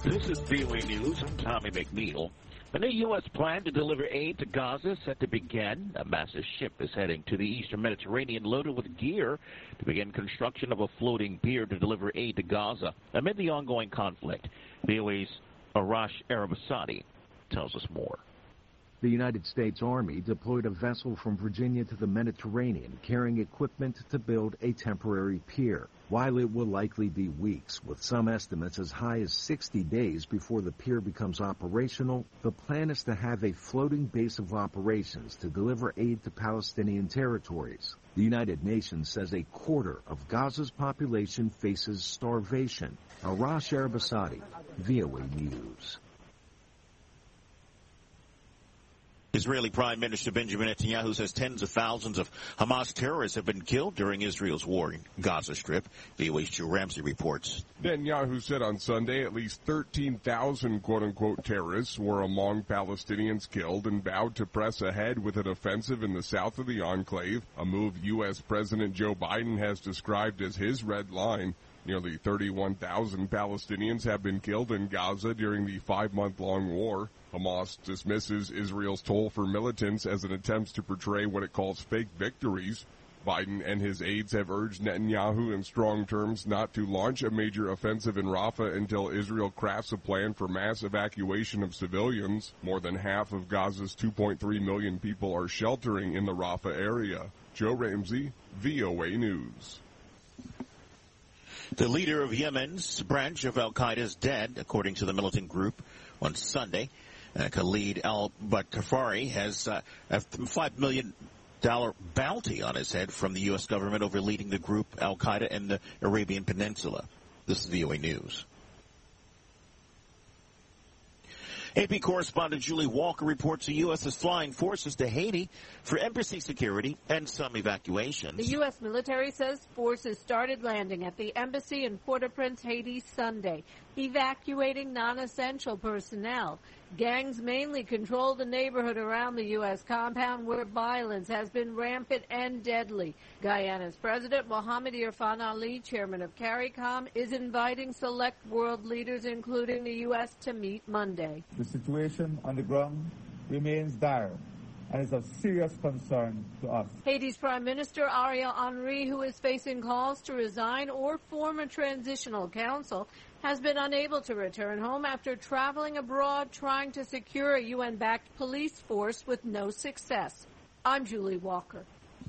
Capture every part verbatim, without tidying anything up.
This is V O A News. I'm Tommy McNeil. A new U S plan to deliver aid to Gaza is set to begin. A massive ship is heading to the eastern Mediterranean loaded with gear to begin construction of a floating pier to deliver aid to Gaza amid the ongoing conflict. V O A's Arash Arabasadi tells us more. The United States Army deployed a vessel from Virginia to the Mediterranean carrying equipment to build a temporary pier. While it will likely be weeks, with some estimates as high as sixty days before the pier becomes operational, the plan is to have a floating base of operations to deliver aid to Palestinian territories. The United Nations says a quarter of Gaza's population faces starvation. Arash Arabasadi, V O A News. Israeli Prime Minister Benjamin Netanyahu says tens of thousands of Hamas terrorists have been killed during Israel's war in Gaza Strip. V O A's Joe Ramsey reports. Netanyahu said on Sunday at least thirteen thousand quote-unquote terrorists were among Palestinians killed and vowed to press ahead with an offensive in the south of the enclave, a move U S President Joe Biden has described as his red line. Nearly thirty-one thousand Palestinians have been killed in Gaza during the five-month-long war. Hamas dismisses Israel's toll for militants as an attempt to portray what it calls fake victories. Biden and his aides have urged Netanyahu in strong terms not to launch a major offensive in Rafah until Israel crafts a plan for mass evacuation of civilians. More than half of Gaza's two point three million people are sheltering in the Rafah area. Joe Ramsey, V O A News. The leader of Yemen's branch of al-Qaeda is dead, according to the militant group on Sunday. Uh, Khalid al-Batafari has uh, a five million dollars bounty on his head from the U S government over leading the group al-Qaeda in the Arabian Peninsula. This is V O A News. A P correspondent Julie Walker reports the U S is flying forces to Haiti for embassy security and some evacuations. The U S military says forces started landing at the embassy in Port-au-Prince, Haiti, Sunday, evacuating non-essential personnel. Gangs mainly control the neighborhood around the U S compound where violence has been rampant and deadly. Guyana's President Mohamed Irfan Ali, chairman of CARICOM, is inviting select world leaders, including the U S, to meet Monday. The situation on the ground remains dire and is of serious concern to us. Haiti's Prime Minister Ariel Henry, who is facing calls to resign or form a transitional council, has been unable to return home after traveling abroad trying to secure a U N-backed police force with no success. I'm Julie Walker.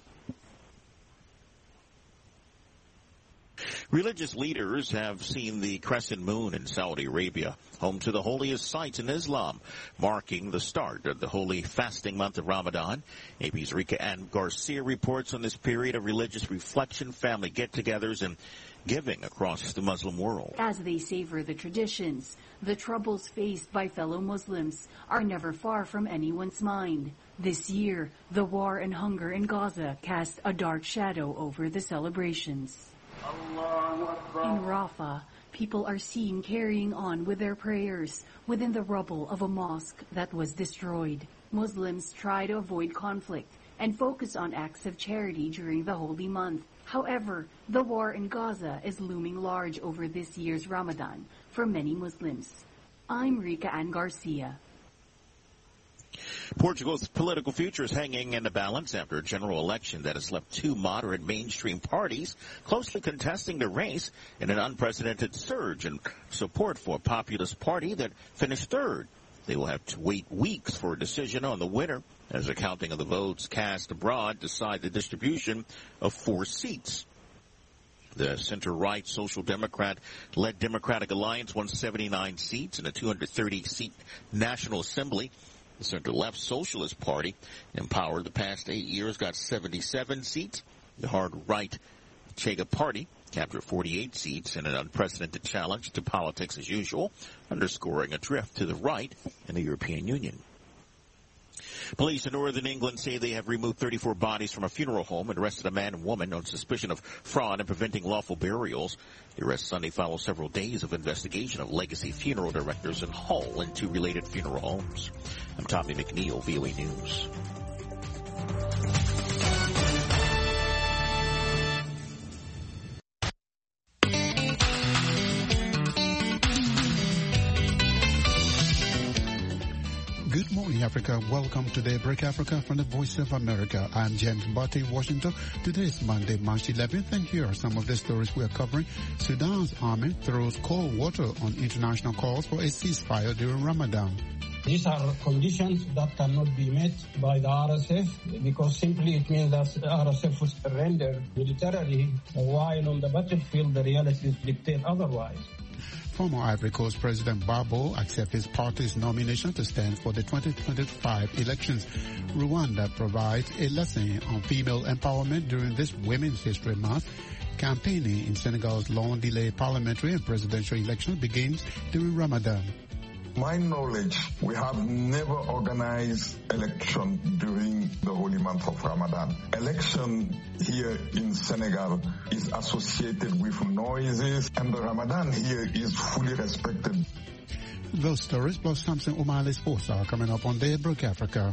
Religious leaders have seen the crescent moon in Saudi Arabia, home to the holiest sites in Islam, marking the start of the holy fasting month of Ramadan. A P's Rika Ann Garcia reports on this period of religious reflection, family get-togethers, and giving across the Muslim world. As they savor the traditions, the troubles faced by fellow Muslims are never far from anyone's mind. This year, the war and hunger in Gaza cast a dark shadow over the celebrations. In Rafah, people are seen carrying on with their prayers within the rubble of a mosque that was destroyed. Muslims try to avoid conflict and focus on acts of charity during the holy month. However, the war in Gaza is looming large over this year's Ramadan for many Muslims. I'm Rika Ann Garcia. Portugal's political future is hanging in the balance after a general election that has left two moderate mainstream parties closely contesting the race in an unprecedented surge in support for a populist party that finished third. They will have to wait weeks for a decision on the winner as a counting of the votes cast abroad decide the distribution of four seats. The center-right Social Democrat-led Democratic Alliance won seventy-nine seats in a two hundred thirty seat National Assembly. The center-left Socialist Party, in power the past eight years, got seventy-seven seats. The hard-right Chega Party captured forty-eight seats in an unprecedented challenge to politics as usual, underscoring a drift to the right in the European Union. Police in northern England say they have removed thirty-four bodies from a funeral home and arrested a man and woman on suspicion of fraud and preventing lawful burials. The arrest Sunday follows several days of investigation of legacy funeral directors in Hull and two related funeral homes. I'm Tommy McNeil, V O A News. morning, Africa. Welcome to Daybreak Africa from the Voice of America. I'm James Botti, Washington. Today is Monday, March eleventh, and here are some of the stories we are covering. Sudan's army throws cold water on international calls for a ceasefire during Ramadan. These are conditions that cannot be met by the R S F because simply it means that the R S F will surrender militarily, while on the battlefield the realities dictate otherwise. Former Ivory Coast President Gbagbo accepts his party's nomination to stand for the twenty twenty-five elections. Rwanda provides a lesson on female empowerment during this Women's History Month. Campaigning in Senegal's long-delayed parliamentary and presidential elections begins during Ramadan. My knowledge, we have never organized election during the holy month of Ramadan. Election here in Senegal is associated with noises, and the Ramadan here is fully respected. Those stories plus Samson Umali Sports are coming up on Daybreak Africa.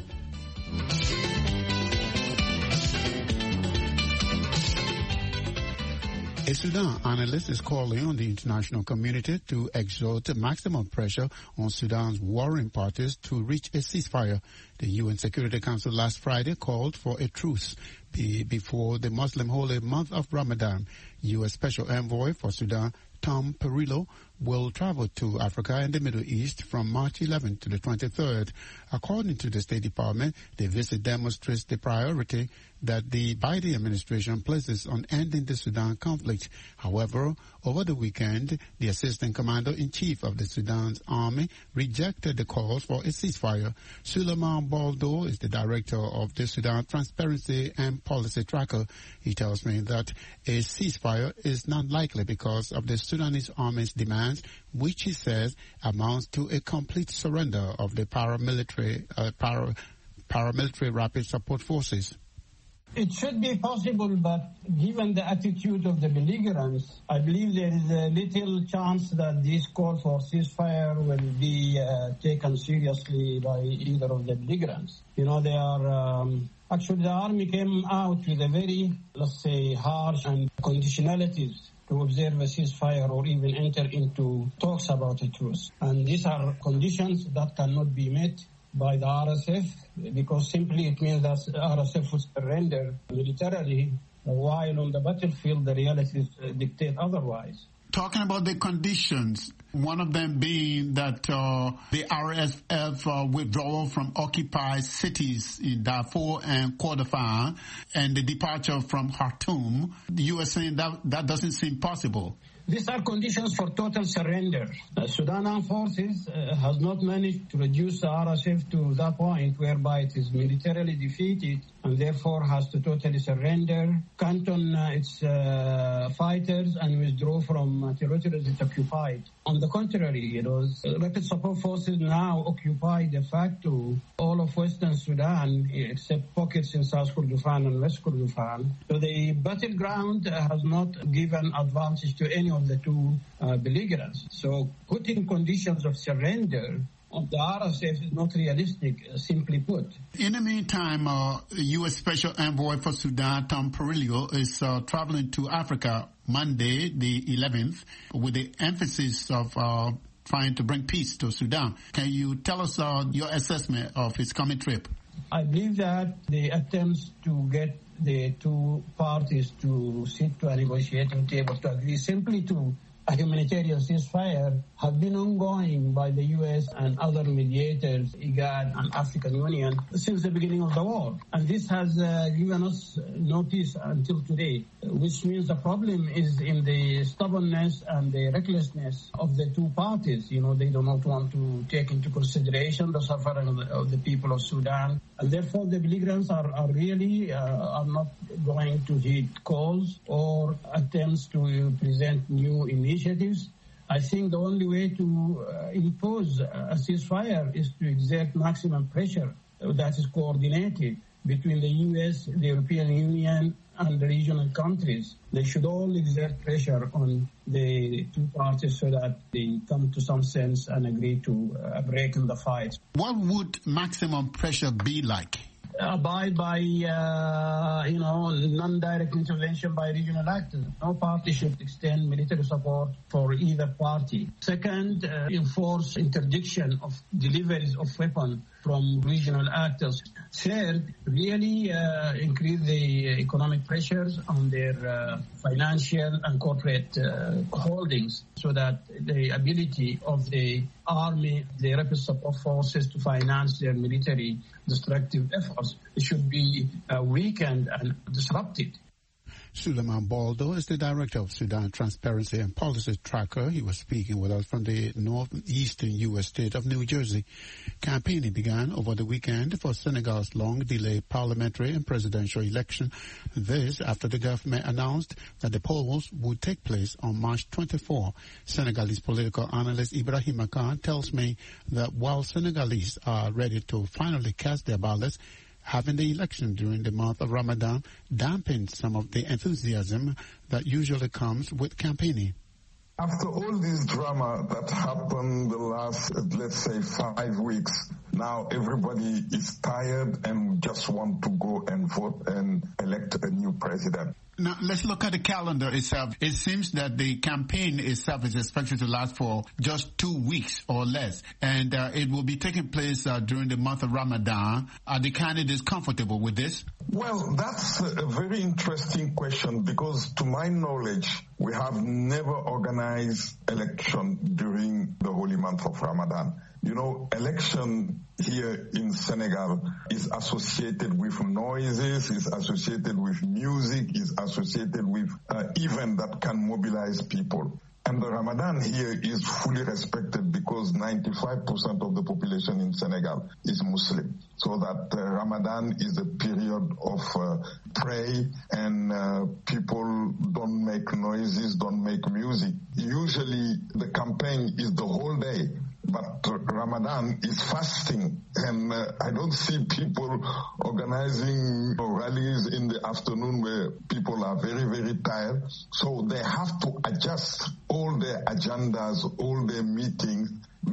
A Sudan analyst is calling on the international community to exert maximum pressure on Sudan's warring parties to reach a ceasefire. The U N Security Council last Friday called for a truce be before the Muslim holy month of Ramadan. U S Special Envoy for Sudan, Tom Perillo, will travel to Africa and the Middle East from March eleventh to the twenty-third. According to the State Department, the visit demonstrates the priority that the Biden administration places on ending the Sudan conflict. However, over the weekend, the Assistant Commander-in-Chief of the Sudan's army rejected the calls for a ceasefire. Suleiman Baldo is the director of the Sudan Transparency and Policy Tracker. He tells me that a ceasefire is not likely because of the Sudanese army's demands, which he says amounts to a complete surrender of the paramilitary, uh, para, paramilitary rapid support forces. It should be possible, but given the attitude of the belligerents, I believe there is a little chance that this call for ceasefire will be uh, taken seriously by either of the belligerents. You know, they are... Um, actually, the army came out with a very, let's say, harsh and conditionalities to observe a ceasefire or even enter into talks about a truce. And these are conditions that cannot be met by the R S F because simply it means that the R S F will surrender militarily, while on the battlefield the realities dictate otherwise. Talking about the conditions, one of them being that uh, the R S F uh, withdrawal from occupied cities in Darfur and Kordofan and the departure from Khartoum, you are saying that that doesn't seem possible. These are conditions for total surrender. The Sudan Armed Forces uh, has not managed to reduce the R S F to that point whereby it is militarily defeated and therefore has to totally surrender, canton uh, its uh, fighters and withdraw from uh, territories it occupied. On the contrary, you know, rapid support forces now occupy de facto all of Western Sudan except pockets in South Kordofan and West Kordofan. So the battleground uh, has not given advantage to any of the two uh, belligerents. So putting conditions of surrender of the R S F is not realistic, uh, simply put. In the meantime, uh, U S Special Envoy for Sudan, Tom Perillo, is uh, traveling to Africa Monday, the eleventh, with the emphasis of uh, trying to bring peace to Sudan. Can you tell us uh, your assessment of his coming trip? I believe that the attempts to get the two parties to sit to a negotiating table to agree simply to a humanitarian ceasefire have been ongoing by the U S and other mediators, IGAD and African Union, since the beginning of the war. And this has uh, given us no peace until today, which means the problem is in the stubbornness and the recklessness of the two parties. You know, they do not want to take into consideration the suffering of the, of the people of Sudan. And therefore, the belligerents are, are really uh, are not going to heed calls or attempts to present new initiatives. I think the only way to uh, impose a ceasefire is to exert maximum pressure that is coordinated between the U S, the European Union, and the regional countries. They should all exert pressure on the two parties so that they come to some sense and agree to a break in the fight. What would maximum pressure be like? abide by, uh, you know, non-direct intervention by regional actors. No party should extend military support for either party. Second, uh, enforce interdiction of deliveries of weapons from regional actors. Third, really uh, increase the economic pressures on their uh, financial and corporate uh, holdings so that the ability of the army, the rapid support forces to finance their military destructive efforts should be uh, weakened and disrupted. Suleiman Baldo is the director of Sudan Transparency and Policy Tracker. He was speaking with us from the northeastern U S state of New Jersey. Campaigning began over the weekend for Senegal's long-delayed parliamentary and presidential election. This after the government announced that the polls would take place on March twenty-fourth. Senegalese political analyst Ibrahima Khan tells me that while Senegalese are ready to finally cast their ballots, having the election during the month of Ramadan dampened some of the enthusiasm that usually comes with campaigning. After all this drama that happened the last, let's say, five weeks, now everybody is tired and just want to go and vote and elect a new president. Now, let's look at the calendar itself. It seems that the campaign itself is expected to last for just two weeks or less, and uh, it will be taking place uh, during the month of Ramadan. Are the candidates comfortable with this? Well, that's a very interesting question because, to my knowledge, we have never organized election during the holy month of Ramadan. You know, election here in Senegal is associated with noises, is associated with music, is associated with uh, events that can mobilize people. And the Ramadan here is fully respected because ninety-five percent of the population in Senegal is Muslim. So that uh, Ramadan is a period of uh, prayer and uh, people don't make noises, don't make music. Usually the campaign is the whole day. But Ramadan is fasting, and uh, I don't see people organizing rallies in the afternoon where people are very, very tired. So they have to adjust all their agendas, all their meetings,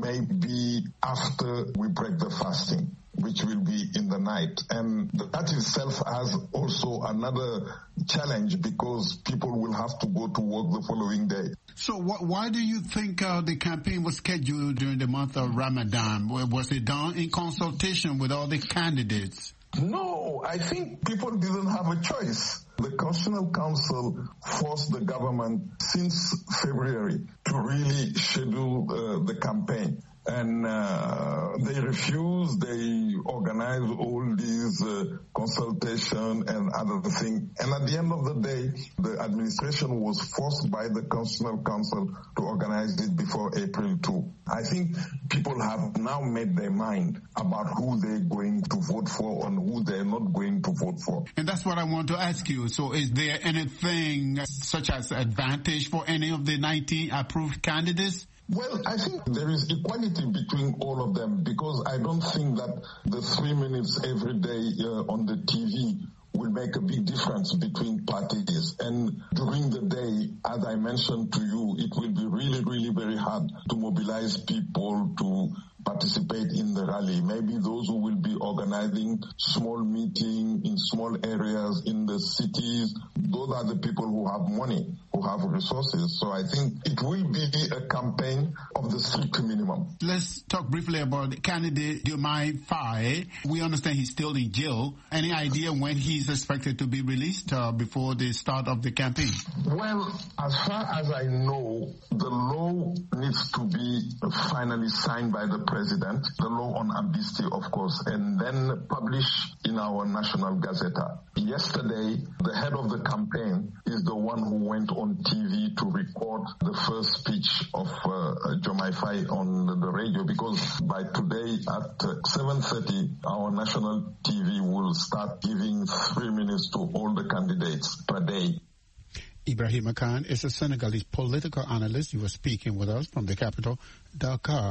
maybe after we break the fasting, which will be in the night. And that itself has also another challenge because people will have to go to work the following day. So wh- why do you think uh, the campaign was scheduled during the month of Ramadan? Was it done in consultation with all the candidates? No, I think people didn't have a choice. The Constitutional Council forced the government since February to really schedule uh, the campaign. And uh, they refused, they organized all these uh, consultation and other things. And at the end of the day, the administration was forced by the Constitutional Council to organize it before April second. I think people have now made their mind about who they're going to vote for and who they're not going to vote for. And that's what I want to ask you. So is there anything such as advantage for any of the nineteen approved candidates? Well, I think there is equality between all of them because I don't think that the three minutes every day uh, on the T V will make a big difference between parties. And during the day, as I mentioned to you, it will be really, really very hard to mobilize people to participate in the rally. Maybe those who will be organizing small meetings in small areas in the cities, those are the people who have money, who have resources. So I think it will be a campaign of the strict minimum. Let's talk briefly about the candidate Diomaye Faye. We understand he's still in jail. Any idea when he's expected to be released uh, before the start of the campaign? Well, as far as I know, the law needs to be finally signed by the president, the law on amnesty, of course, and then published in our National Gazette. Yesterday, the head of the campaign is the one who went on T V to record the first speech of uh, Diomaye Faye on the, the radio, because by today at uh, seven thirty, our national T V will start giving three minutes to all the candidates per day. Ibrahima Khan is a Senegalese political analyst. He was speaking with us from the capital, Dakar.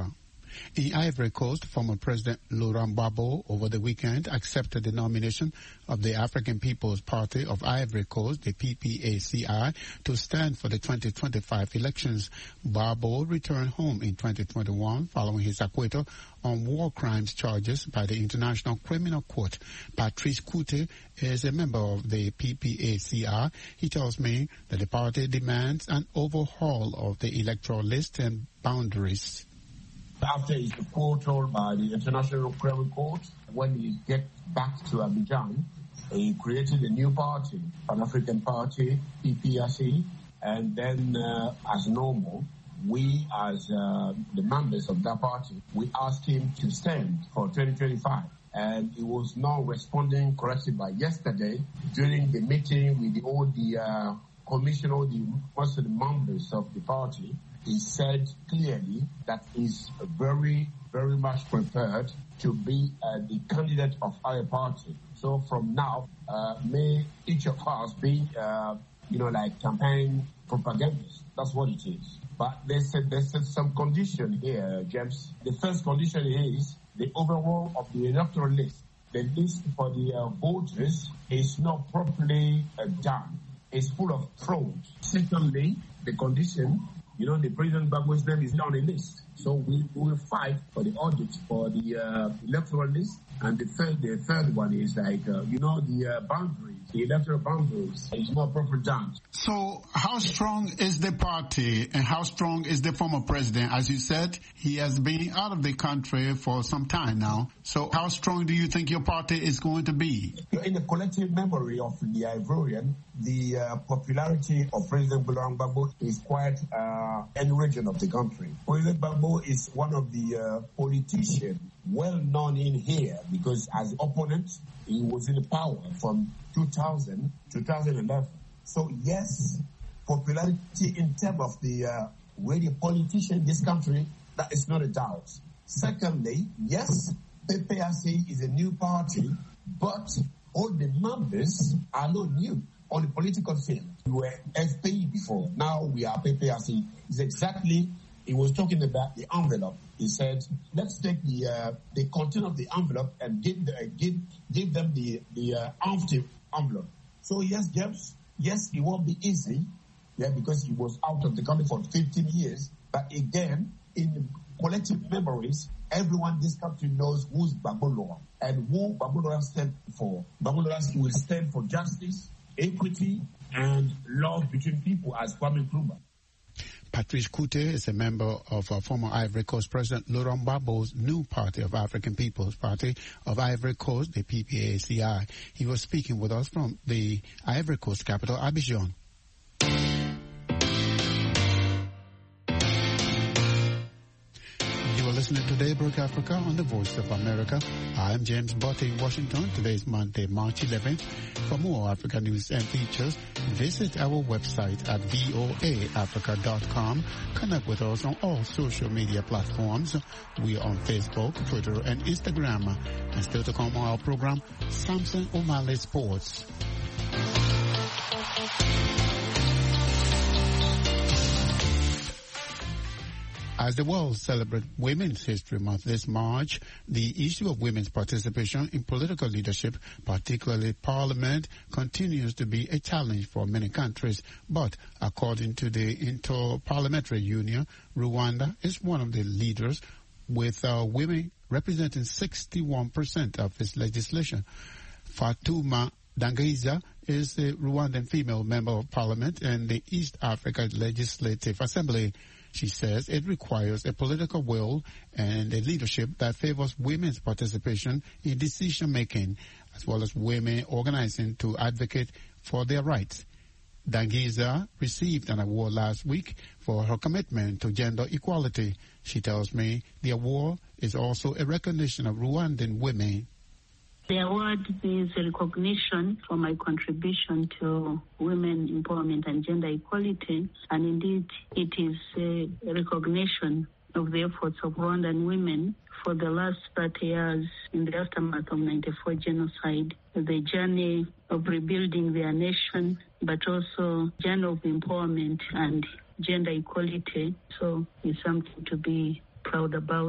In Ivory Coast, former President Laurent Gbagbo over the weekend accepted the nomination of the African People's Party of Ivory Coast, the P P A C I, to stand for the twenty twenty-five elections. Gbagbo returned home in twenty twenty-one following his acquittal on war crimes charges by the International Criminal Court. Patrice Coute is a member of the P P A C I. He tells me that the party demands an overhaul of the electoral list and boundaries. After his acquittal by the International Criminal Court, when he get back to Abidjan, he created a new party, Pan-African Party, P P A C, and then uh, as normal, we as uh, the members of that party, we asked him to stand for twenty twenty-five. And he was not responding correctly by yesterday during the meeting with the, all the uh, commission, all the, most of the members of the party. He said clearly that he's very, very much prepared to be uh, the candidate of our party. So from now, uh, may each of us be, uh, you know, like campaign propagandists. That's what it is. But there's, a, there's a, some condition here, James. The first condition is the overall of the electoral list. The list for the uh, voters is not properly uh, done. It's full of frauds. Secondly, the condition, you know, the President Gbagbo's name is not on the list. So we, we will fight for the audit for the uh, electoral list. And the third, the third one is like, uh, you know, the uh, boundaries, the electoral boundaries is not properly done. So how strong is the party and how strong is the former president? As you said, he has been out of the country for some time now. So how strong do you think your party is going to be? In the collective memory of the Ivorian, the uh, popularity of President Laurent Gbagbo is quite uh, in the region of the country. President Gbagbo is one of the uh, politicians well known in here because as opponent, he was in the power from two thousand to twenty eleven. So yes, popularity in terms of the uh, really politician in this country, that is not a doubt. Secondly, yes, P P A C is a new party, but all the members are not new on the political field. We were F P I before, now we are P P A C. It's exactly, he was talking about the envelope. He said, let's take the uh, the content of the envelope and give the, uh, give give them the the uh, empty envelope. So yes, James, yes, it won't be easy, yeah, because he was out of the country for fifteen years. But again, in collective memories, everyone in this country knows who's Gbagbo Laurent and who Gbagbo Laurent stands for. Gbagbo Laurent will stand for justice, equity, and love between people, as Kwame Nkrumah. Patrice Coute is a member of uh, former Ivory Coast President Laurent Gbagbo's new party of African People's Party of Ivory Coast, the P P A C I. He was speaking with us from the Ivory Coast capital, Abidjan. You are listening to Daybreak Africa on the Voice of America. I am James Botte in Washington. Today is Monday, March eleventh. For more Africa news and features, visit our website at voa africa dot com. Connect with us on all social media platforms. We are on Facebook, Twitter, and Instagram. And still to come on our program, Samson O'Malley Sports. As the world celebrates Women's History Month this March, the issue of women's participation in political leadership, particularly parliament, continues to be a challenge for many countries. But according to the Inter-Parliamentary Union, Rwanda is one of the leaders, with uh, women representing sixty-one percent of its legislation. Fatuma Dangiza is a Rwandan female member of parliament in the East Africa Legislative Assembly. She says it requires a political will and a leadership that favors women's participation in decision-making, as well as women organizing to advocate for their rights. Dangiza received an award last week for her commitment to gender equality. She tells me the award is also a recognition of Rwandan women. The award is a recognition for my contribution to women empowerment and gender equality, and indeed it is a recognition of the efforts of Rwandan women for the last thirty years in the aftermath of ninety-four genocide, the journey of rebuilding their nation, but also journey of empowerment and gender equality. So it's something to be proud about.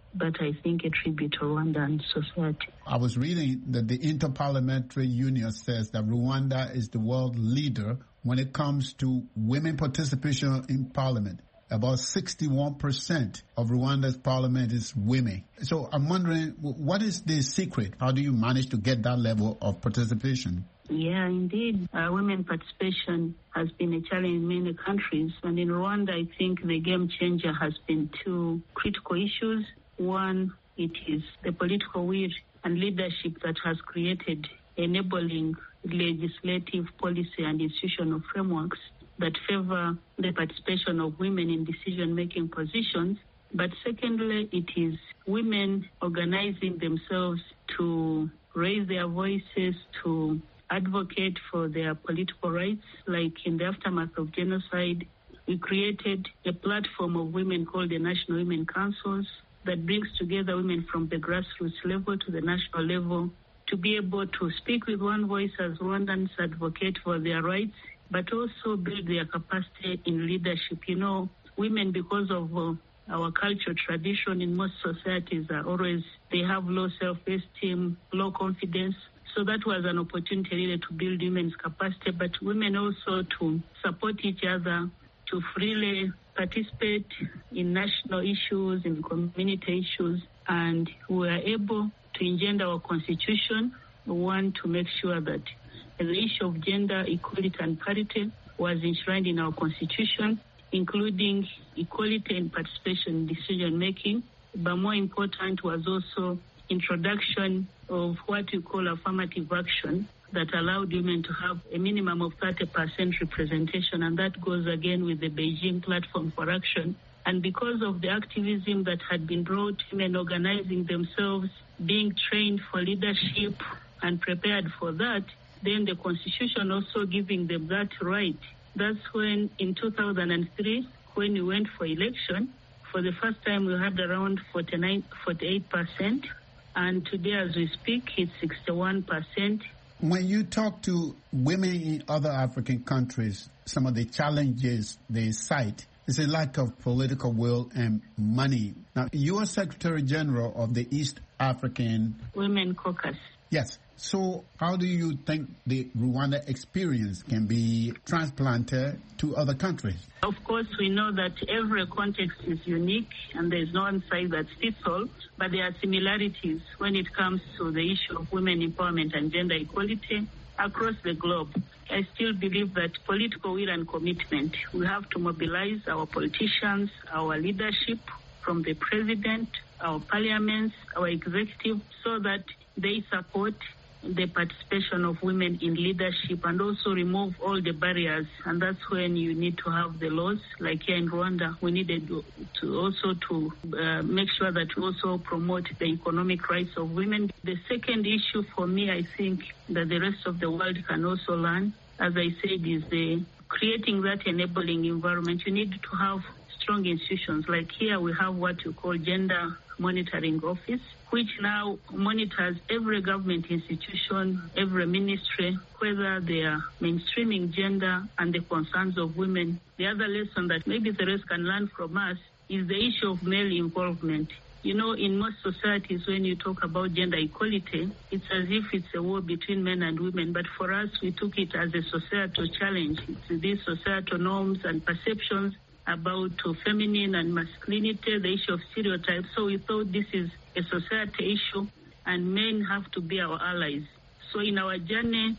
but I think a tribute to Rwanda and society. I was reading that the Interparliamentary Union says that Rwanda is the world leader when it comes to women participation in parliament. About sixty-one percent of Rwanda's parliament is women. So I'm wondering, what is the secret? How do you manage to get that level of participation? Yeah, indeed. Uh, women participation has been a challenge in many countries. And in Rwanda, I think the game changer has been two critical issues. One, it is the political will and leadership that has created enabling legislative, policy, and institutional frameworks that favor the participation of women in decision-making positions. But secondly, it is women organizing themselves to raise their voices, to advocate for their political rights. Like in the aftermath of genocide, we created a platform of women called the National Women Councils that brings together women from the grassroots level to the national level to be able to speak with one voice as Rwandans advocate for their rights, but also build their capacity in leadership. You know, women, because of uh, our culture, tradition in most societies are always, they have low self-esteem, low confidence. So that was an opportunity really to build women's capacity, but women also to support each other, to freely participate in national issues, in community issues, and we are able to engender our constitution. We want to make sure that the issue of gender equality and parity was enshrined in our constitution, including equality and participation in decision-making. But more important was also introduction of what we call affirmative action that allowed women to have a minimum of thirty percent representation, and that goes again with the Beijing Platform for Action. And because of the activism that had been brought, women organizing themselves, being trained for leadership and prepared for that, then the Constitution also giving them that right. That's when in two thousand three, when we went for election, for the first time we had around forty-nine, forty-eight percent, and today as we speak, it's sixty-one percent. When you talk to women in other African countries, some of the challenges they cite is a lack of political will and money. Now, you are Secretary General of the East African Women Caucus. Yes. So how do you think the Rwanda experience can be transplanted to other countries? Of course, we know that every context is unique and there is no one size that fits all, but there are similarities when it comes to the issue of women empowerment and gender equality across the globe. I still believe that political will and commitment, we have to mobilize our politicians, our leadership from the president, our parliaments, our executive, so that they support the participation of women in leadership and also remove all the barriers. And that's when you need to have the laws. Like here in Rwanda, we needed to also to uh, make sure that we also promote the economic rights of women. The second issue for me, I think, that the rest of the world can also learn, as I said, is the creating that enabling environment. You need to have strong institutions. Like here, we have what you call Gender Monitoring Office, which now monitors every government institution, every ministry, whether they are mainstreaming gender and the concerns of women. The other lesson that maybe the rest can learn from us is the issue of male involvement. You know, in most societies, when you talk about gender equality, it's as if it's a war between men and women. But for us, we took it as a societal challenge. It's these societal norms and perceptions about feminine and masculinity, the issue of stereotypes. So we thought this is a society issue and men have to be our allies. So in our journey,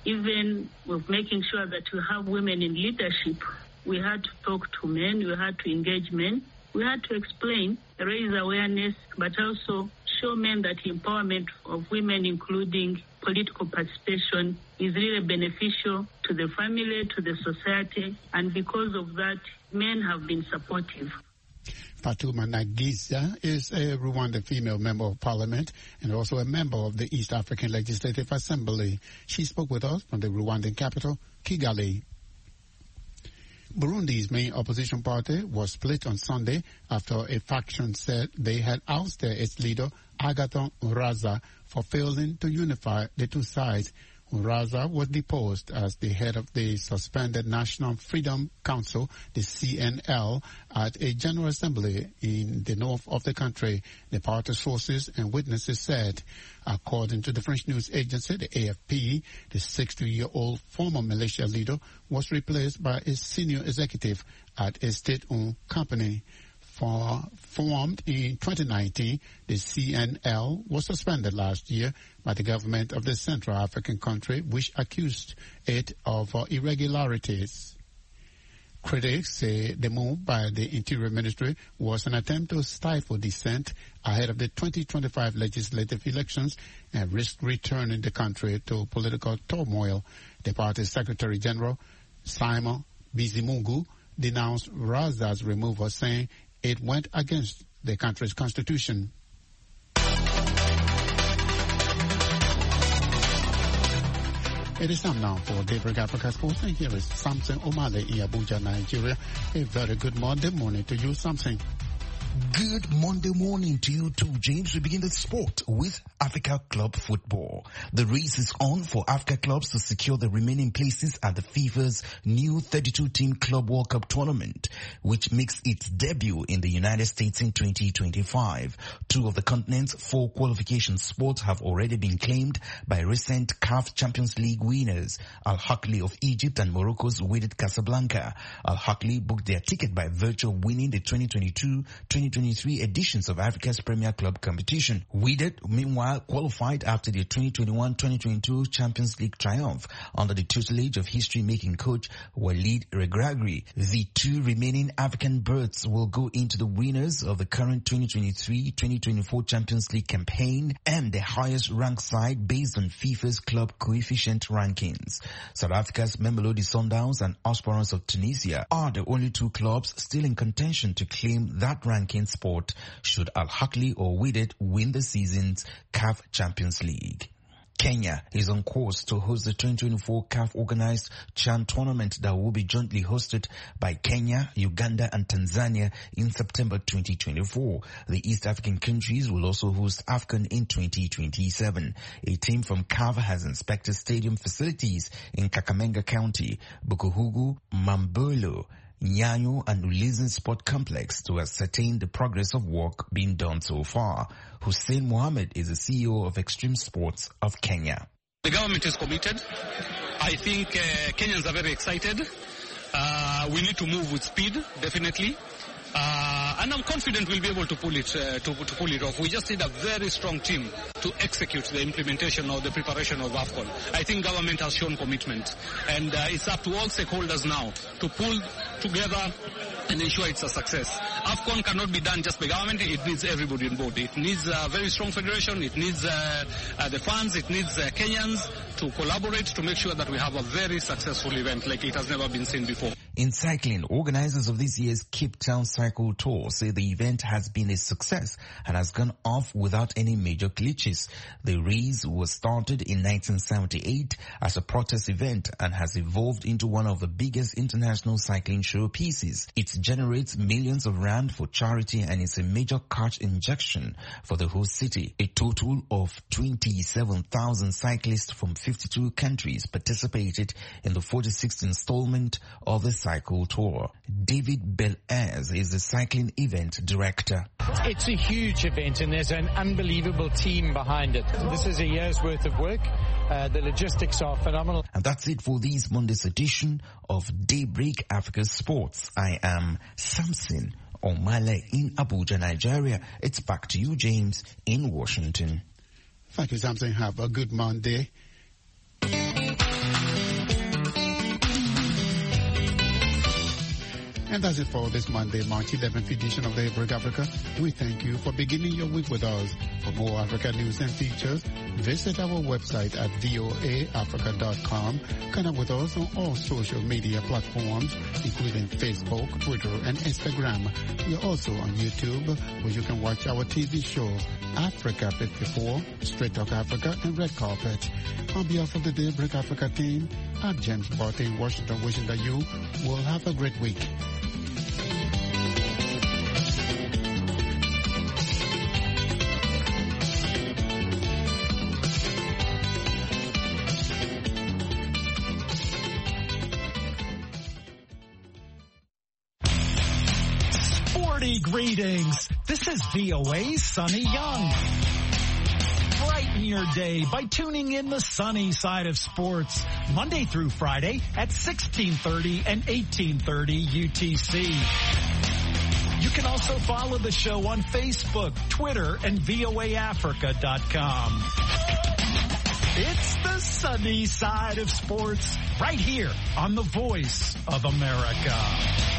even with making sure that we have women in leadership, we had to talk to men, we had to engage men, we had to explain, raise awareness, but also show men that empowerment of women, including political participation, is really beneficial to the family, to the society, and because of that, men have been supportive. Fatuma Nagiza is a Rwandan female member of parliament and also a member of the East African Legislative Assembly. She spoke with us from the Rwandan capital, Kigali. Burundi's main opposition party was split on Sunday after a faction said they had ousted its leader, Agathon Raza, for failing to unify the two sides. Raza was deposed as the head of the suspended National Freedom Council, the C N L, at a General Assembly in the north of the country, the party sources and witnesses said. According to the French news agency, the A F P, the sixty-year-old former militia leader was replaced by a senior executive at a state-owned company. For, formed in twenty nineteen, the C N L was suspended last year by the government of the Central African country, which accused it of uh, irregularities. Critics say the move by the Interior Ministry was an attempt to stifle dissent ahead of the twenty twenty-five legislative elections and risk returning the country to political turmoil. The party's Secretary General, Simon Bizimungu, denounced Raza's removal, saying it went against the country's constitution. It is time now for Daybreak Africa Sports, and here is Samson Omale in Abuja, Nigeria. A very good Monday morning to you, Samson. Good Monday morning to you too, James. We begin the sport with Africa Club Football. The race is on for Africa clubs to secure the remaining places at the FIFA's new thirty-two team Club World Cup tournament, which makes its debut in the United States in twenty twenty-five. Two of the continent's four qualification spots have already been claimed by recent C A F Champions League winners, Al Ahly of Egypt and Morocco's Wydad Casablanca. Al Ahly booked their ticket by virtue of winning the twenty twenty-two twenty twenty-three editions of Africa's Premier Club competition. Wydad, meanwhile, qualified after the twenty twenty-one twenty twenty-two Champions League triumph under the tutelage of history-making coach Walid Regragui. The two remaining African berths will go into the winners of the current twenty twenty-three twenty twenty-four Champions League campaign and the highest ranked side based on FIFA's club coefficient rankings. South Africa's Mamelodi Sundowns and Esperance of Tunisia are the only two clubs still in contention to claim that ranking spot should Al Ahly or Wydad win the season's C A F Champions League. Kenya is on course to host the twenty twenty-four C A F organized CHAN tournament that will be jointly hosted by Kenya, Uganda and Tanzania in September twenty twenty-four. The East African countries will also host AFCON in twenty twenty-seven. A team from C A F has inspected stadium facilities in Kakamega County, Bukuhugu, Mambolo, Nyanyo and Ulizen Sport Complex to ascertain the progress of work being done so far. Hussein Mohammed is the C E O of Extreme Sports of Kenya. The government is committed. I think uh, Kenyans are very excited. Uh, we need to move with speed, definitely. Uh, and I'm confident we'll be able to pull it uh, to, to pull it off. We just need a very strong team to execute the implementation or the preparation of AFCON. I think government has shown commitment, and uh, it's up to all stakeholders now to pull together and ensure it's a success. AFCON cannot be done just by government. It needs everybody on board. It needs a very strong federation. It needs uh, uh, the fans. It needs uh, Kenyans to collaborate to make sure that we have a very successful event like it has never been seen before. In cycling, organizers of this year's Cape Town Cycle Tour say the event has been a success and has gone off without any major glitches. The race was started in nineteen seventy-eight as a protest event and has evolved into one of the biggest international cycling showpieces. It generates millions of rand for charity and is a major cash injection for the host city. A total of twenty-seven thousand cyclists from fifty-two countries participated in the forty-sixth installment of the Cycle Tour. David Bel-Airs is the cycling event director. It's a huge event and there's an unbelievable team behind it. This is a year's worth of work. Uh, the logistics are phenomenal. And that's it for this Monday's edition of Daybreak Africa Sports. I am Samson Omale in Abuja, Nigeria. It's back to you, James, in Washington. Thank you, Samson. Have a good Monday. And that's it for this Monday, March eleventh edition of Daybreak Africa. We thank you for beginning your week with us. For more Africa news and features, visit our website at voa africa dot com. Connect with us on all social media platforms, including Facebook, Twitter, and Instagram. We are also on YouTube, where you can watch our T V show, Africa fifty-four, Straight Talk Africa, and Red Carpet. On behalf of the Daybreak Africa team, I'm James Barty in Washington, wishing that you will have a great week. Sporty greetings. This is V O A's Sunny Young. Brighten your day by tuning in the sunny side of sports, Monday through Friday at sixteen thirty and eighteen thirty U T C. You can also follow the show on Facebook, Twitter, and V O A Africa dot com. It's the sunny side of sports right here on the Voice of America.